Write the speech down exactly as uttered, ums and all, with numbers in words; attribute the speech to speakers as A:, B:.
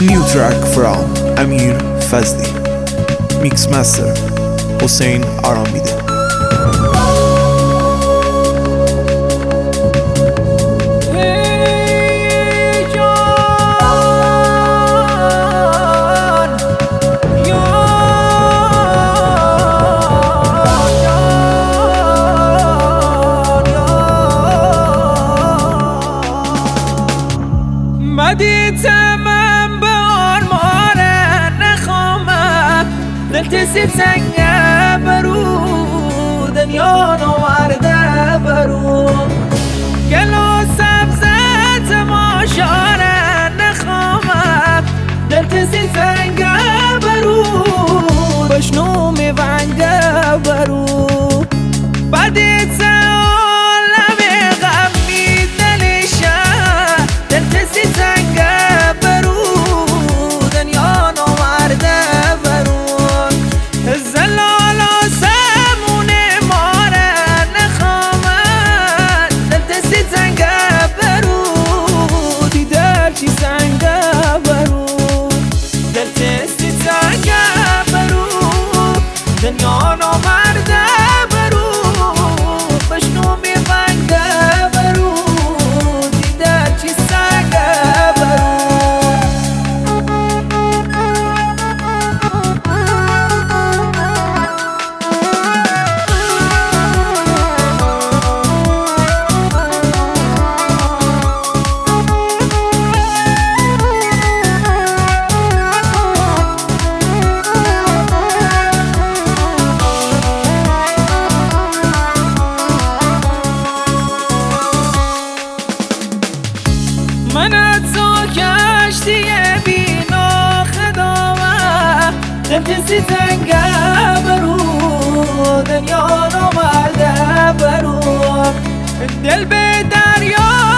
A: New track from Amir Fazli. Mix master Hussein Aramide.
B: مدیتم به آرمان نخوامم دلت سیب سنگه برو دنیا نورده برو گلو سبزت ماشاره نخوامم دلت سیب سنگه برو بشنو میونگه برو بدیت دنیا نامرده برو بشنو میونگه برو دیده چی سنگه برو من تو کشتی بینا خداوه دلت سی تنگه برو دنیا نامرده برو دل به دریا